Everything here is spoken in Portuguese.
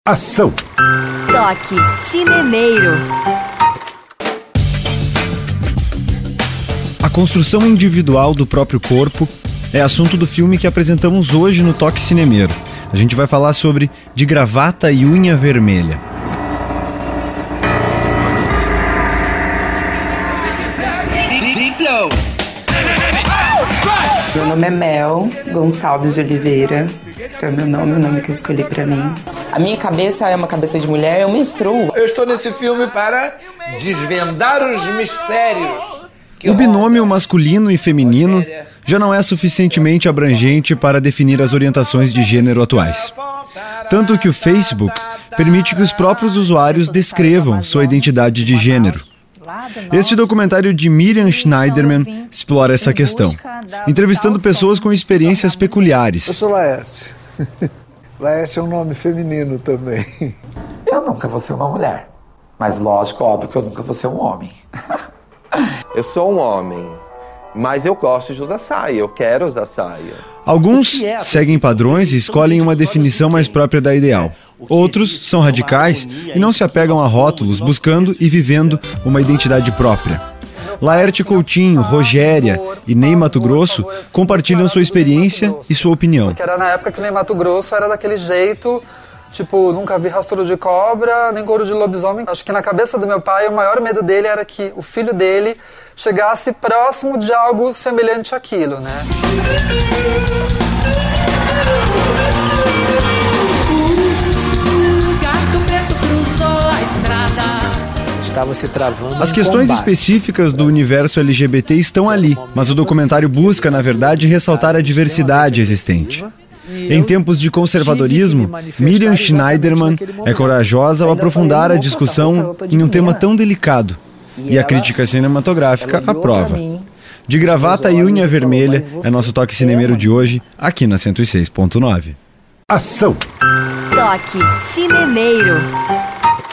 Ação! Toque Cinemeiro. A construção individual do próprio corpo é assunto do filme que apresentamos hoje no Toque Cinemeiro. A gente vai falar sobre De Gravata e Unha Vermelha. Meu nome é Mel Gonçalves de Oliveira. Esse é o meu nome, o nome que eu escolhi pra mim. A minha cabeça é uma cabeça de mulher, eu menstruo. Eu estou nesse filme para desvendar os mistérios. O binômio masculino e feminino já não é suficientemente abrangente para definir as orientações de gênero atuais. Tanto que o Facebook permite que os próprios usuários descrevam sua identidade de gênero. Este documentário de Miriam Schneiderman explora essa questão, entrevistando pessoas com experiências peculiares. Eu sou Laerte. Laerte é um nome feminino também. Eu nunca vou ser uma mulher, mas lógico, óbvio que eu nunca vou ser um homem. Eu sou um homem, mas eu gosto de usar saia, eu quero usar saia. Alguns seguem padrões e escolhem uma definição mais própria da ideal. Outros são radicais e não se apegam a rótulos, buscando e vivendo uma identidade própria. Laerte Coutinho, Rogéria e Ney Mato Grosso compartilham sua experiência e sua opinião. Porque era na época que o Ney Mato Grosso era daquele jeito, tipo, nunca vi rastro de cobra, nem couro de lobisomem. Acho que na cabeça do meu pai, o maior medo dele era que o filho dele chegasse próximo de algo semelhante àquilo, né? Estava se travando. As questões específicas do universo LGBT estão ali, mas o documentário busca, na verdade, ressaltar a diversidade existente. Em tempos de conservadorismo, Miriam Schneiderman é corajosa ao aprofundar a discussão em um tema tão delicado, e a crítica cinematográfica aprova. De Gravata e Unha Vermelha é nosso Toque Cinemeiro de hoje, aqui na 106.9. Ação! Toque Cinemeiro.